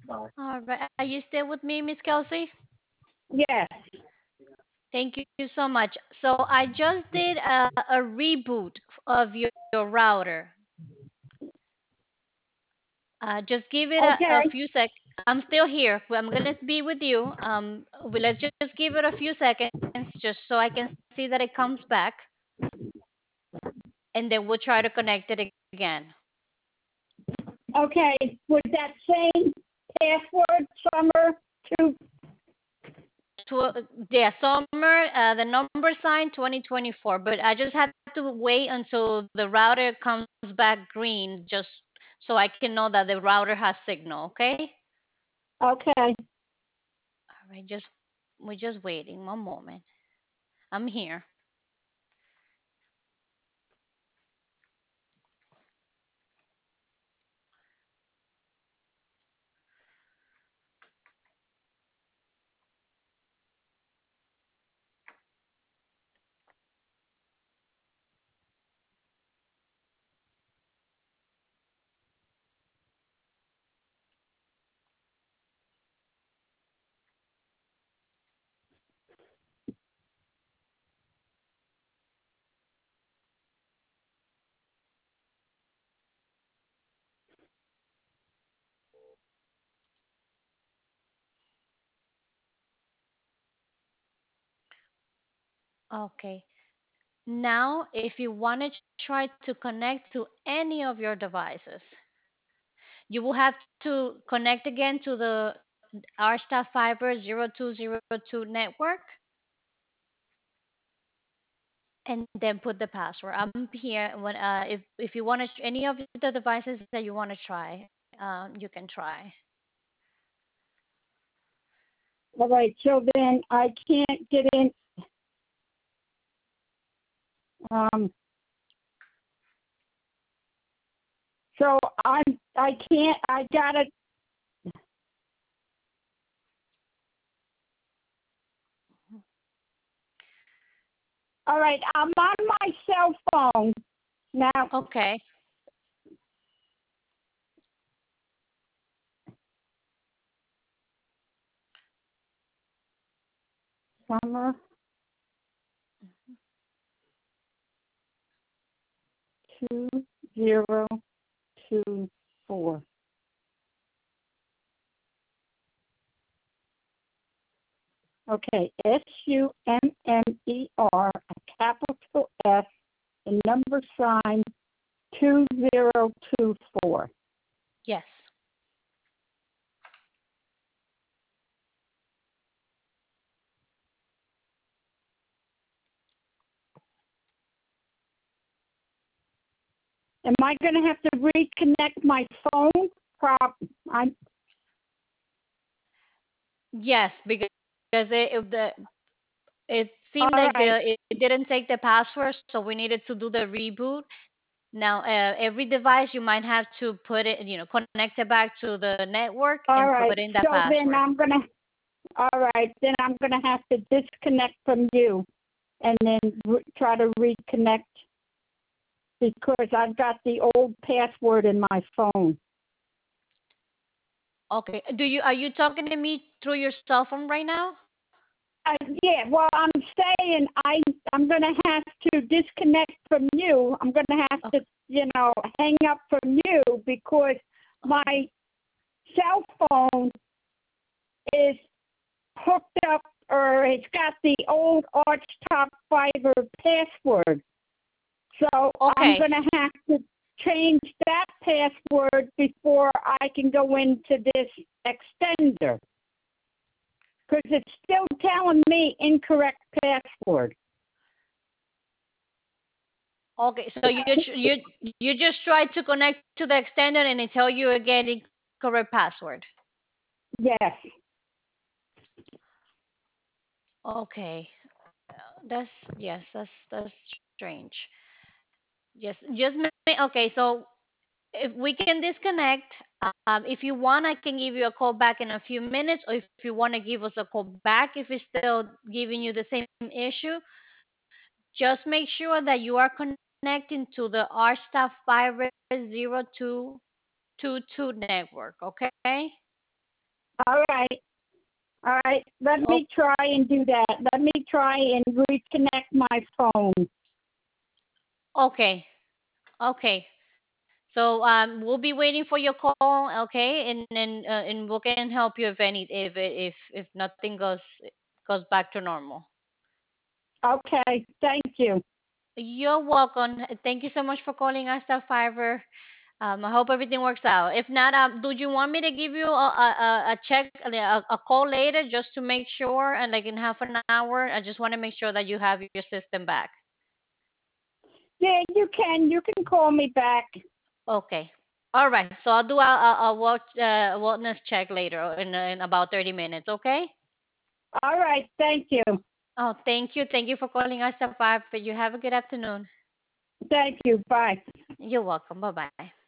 All right. Are you still with me, Miss Kelsey? Yes. Thank you so much. So I just did a reboot of your router. Just give it a Okay. few sec. I'm still here. I'm gonna be with you. Let's just give it a few seconds, just so I can see that it comes back, and then we'll try to connect it again. Okay. With that same password, Summer two. Yeah, summer, the number sign 2024. But I just have to wait until the router comes back green, just so I can know that the router has signal. Okay. Okay. All right. We're just waiting. One moment. I'm here. Okay. Now, if you want to try to connect to any of your devices, you will have to connect again to the R Fiber 0202 network and then put the password. I'm here when if you want to any of the devices that you want to try, you can try. All right. So then I can't get in. Um. So I can't. I gotta. All right. I'm on my cell phone now. Okay. Summer 2024. Okay. SUMMER, a capital S, the number sign 2024. Yes. Am I going to have to reconnect my phone? I'm Yes, because it seemed all like right. it didn't take the password, so we needed to do the reboot. Now, every device you might have to put it, connect it back to the network All and put right. in that So then password. all right. Then I'm going to have to disconnect from you and then try to reconnect because I've got the old password in my phone. Okay. Are you talking to me through your cell phone right now? Yeah, well, I'm saying I'm going to have to disconnect from you. I'm going to have to, Okay. hang up from you because Okay. my cell phone is hooked up or it's got the old Arch Top Fiber password. So I'm Okay. going to have to change that password before I can go into this extender because it's still telling me incorrect password. Okay. So you just try to connect to the extender and it tell you again incorrect password. Yes. Okay. That's strange. Okay. So if we can disconnect, if you want, I can give you a call back in a few minutes, or if you want to give us a call back if it's still giving you the same issue, just make sure that you are connecting to the RStaff Fiber 0222 network, okay? All right. All right. Let Oh, me try and do that. Let me try and reconnect my phone. okay. Okay. So we'll be waiting for your call, okay? And we can help you if any if nothing goes back to normal. Okay. Thank you. You're welcome. Thank you so much for calling us, the Fiverr. I hope everything works out. If not, do you want me to give you a check, a call later just to make sure, and like in half an hour? I just want to make sure that you have your system back. Yeah, you can. You can call me back. Okay. All right. So I'll do a wellness check later in about 30 minutes. Okay. All right. Thank you. Oh, thank you. Thank you for calling us at 5. You have a good afternoon. Thank you. Bye. You're welcome. Bye bye.